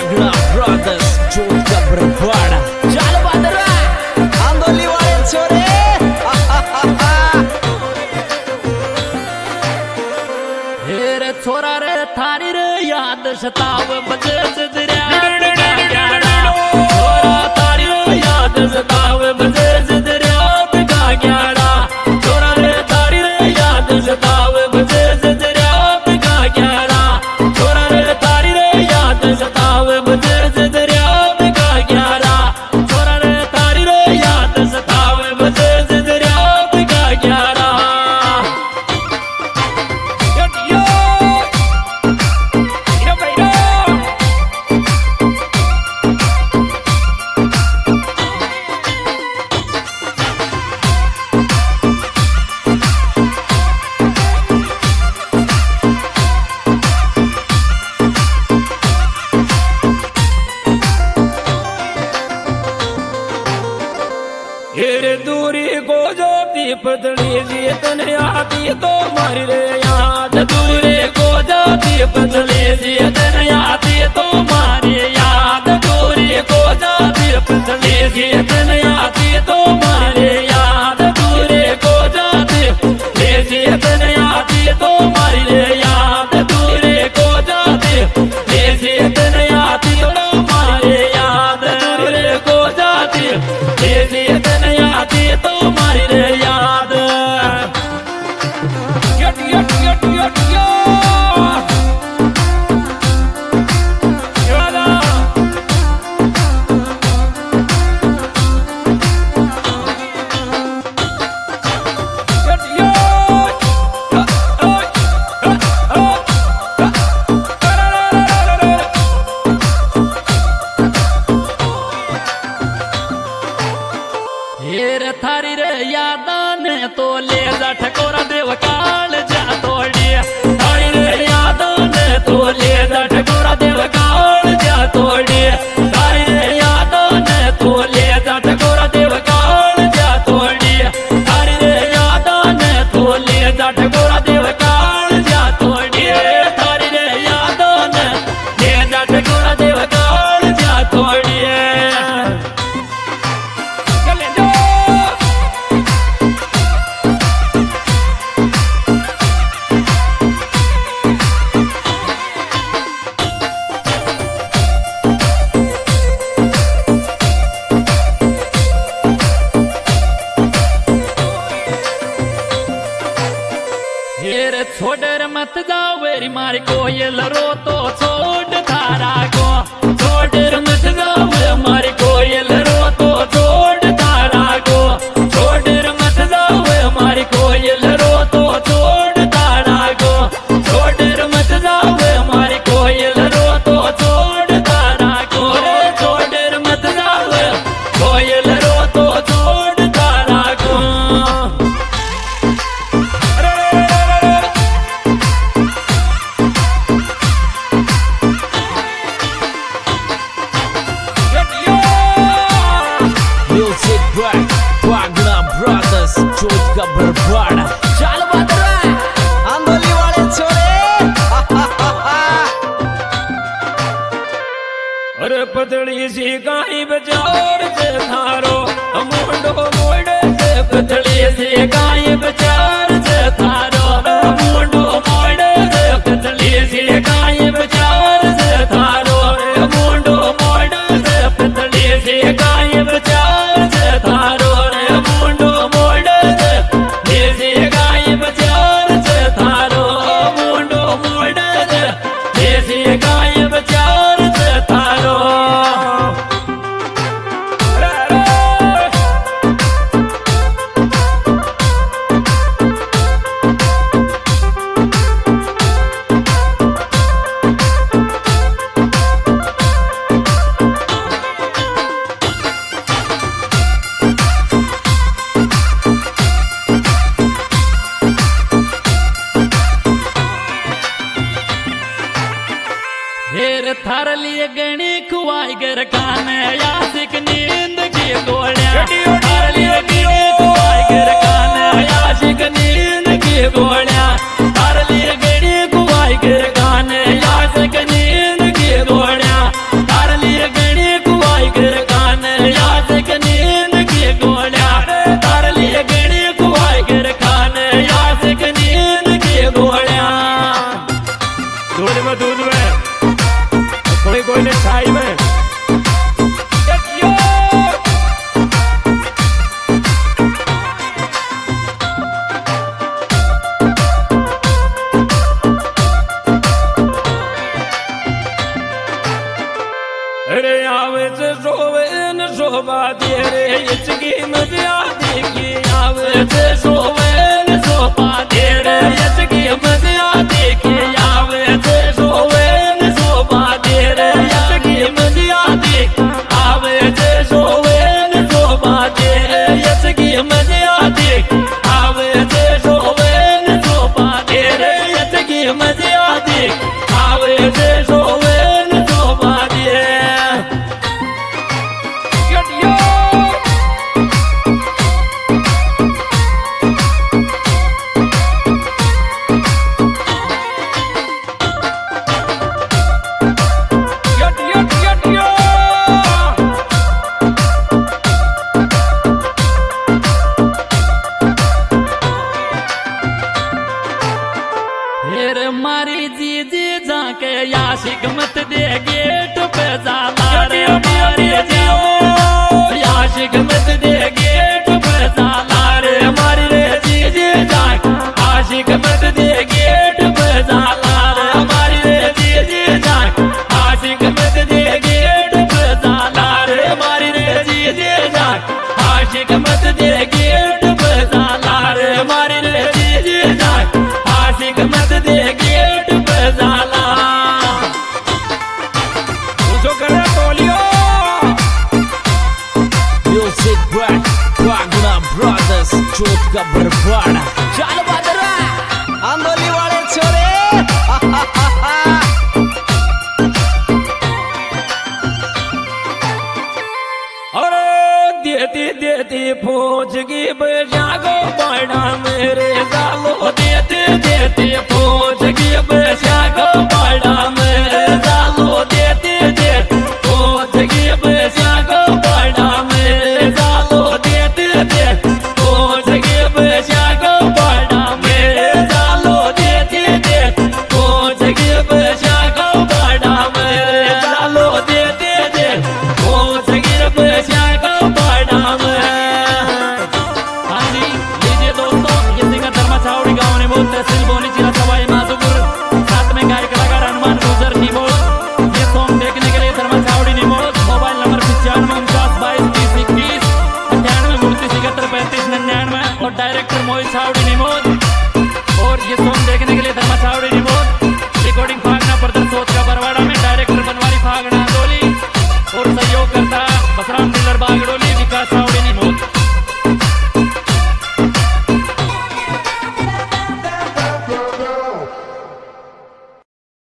वागड़ा brothers जोत का बरवाड़ा चल बदरा आंदोली वाले छोरे हेरे छोरा रे थारी रे याद सताव बजे दरिया छोरा थारी रे याद सताव बजे दरिया का ग्याड़ा छोरा रे थारी रे याद सताव बजे दरिया का ग्याड़ा छोरा रे थारी रे याद सताव बजे दरिया का ग्याड़ा छोरा रे थारी रे याद सताव बजे दरिया का ग्याड़ा हेरे दूरी को जाती पतली जीतन आती तो मारी रे याद दूरी को जाती पतली जीतन आती तो मारी याद दूरी को जाती पतली जीतन आती तो मारी याद दूरी को जाती जीतन आती तो मारी रे याद दूरी को जाती जीतन आती तो मारी याद दूरी को जाती जीतन आती तो मारी रे याद यट यट यट यट यादा यट हेर थारी रे यादा ने तो ले जा ठकोरा देव काल जा तोड़ी थारी रे यादा ने तो ले जा ठकोरा देव काल जा तोड़ी थारी रे यादा ने तो ले जा ठकोरा देव काल जा तोड़ी थारी रे यादा ने तो ले जा ठकोरा देव काल जा तोड़ी थारी रे यादा ने ले जा ठकोरा देव काल जा तोड़ी हेर छोड़ मत जाओ वेरी मारी कोयल रो तो छोड़ थारा को छोड़ मत जाओ मारी कोयल रो तो छोड़ थारा को छोड़ मत जाओ मारी कोयल रो तो छोड़ थारा को छोड़ मत जाओ मारी कोयल रो तो छोड़ थारा को छोड़ मत जाओ कोयल रो तो छोड़ थारा को वागड़ा ब्रदर्स जोत का बरवाड़ा चल बदरा आंदोली वाले छोरे अरे पतली सी गाई बचार से थारो मुंडो मोड़े से पतली सी गाई बचार से थारो मुंडो मोड़े से पतली सी गाई बचार से थारो मुंडो मोड़े से पतली सी गाई बचार से थारो मुंडो मोड़े से सी गाई बचार से थारो मुंडो मोड़े से सी गाई बचार से थारो हेर थार लिए गणी खुआई गर काने यासिक नींद की गोलियां थार लिए गणी खुआई गर काने यासिक नींद की गोलियां थार लिए गणी खुआई गर काने यासिक नींद की गोलियां अरे आवे से सोवे न शोभा दे रे इसकी मजा देखी आवे से सोवे न शोभा दे रे इसकी मजा देखी आवे से सोवे न शोभा दे रे इसकी मजा देख आवे से सोवे न शोभा दे रे इसकी मजा देख आवे से सोवे न शोभा दे रे इसकी मजा देख आवे से सोवे न शोभा दे मारी जी जाके याशिक मत दे गेट पे जाला रे मारी जी याशिक मत दे गेट पे जाला रे मारी रे जी जाके आशिक मत दे गेट पे जाला रे मारी रे जी जाके आशिक मत दे गेट पे जाला रे मारी रे जी जाके आशिक मत दे गेट पे जाला रे मारी रे जी जाके आशिक मत दे गेट पे जाला जो करे बोलियो म्यूजिक ब्रांड वागना ब्रदर्स चोट का बरपाड़ा चल बदरा आंदोली वाले छोरे अरे देती देती पहुंच गई बेजागो बाड़ा मेरे जालो देते देते पहुंच गई बेजागो बाड़ा मेरे जालो देते देते पहुंच गई बेजागो बाड़ा मेरे जालो देते देते पहुंच गई बेजागो बाड़ा मेरे जालो देते देते पहुंच गई बेजागो बाड़ा मेरे जालो देते देते पहुंच गई बेजागो बाड़ा हाँ जी लीजिए दोस्तों ये सिंगर धर्मा छावड़ी गाँव ने बोल तहसील बोनी जिला सवाई माधोपुर साथ में गायक कलाकार हनुमान गुजर निमोल ये सॉन्ग देखने के लिए धर्मा छावड़ी निमोल मोबाइल नंबर 95 22 20 21 98 और डायरेक्टर मोहित छावड़ी निमोल और ये सॉन्ग देखने के लिए धर्मा छावड़ी निमोल रिकॉर्डिंग फागना प्रदर्शन सोच का बरवाड़ा में डायरेक्टर बनवारी फागना डोली और सहयोग करता बसराम डीलर बागडोली विकास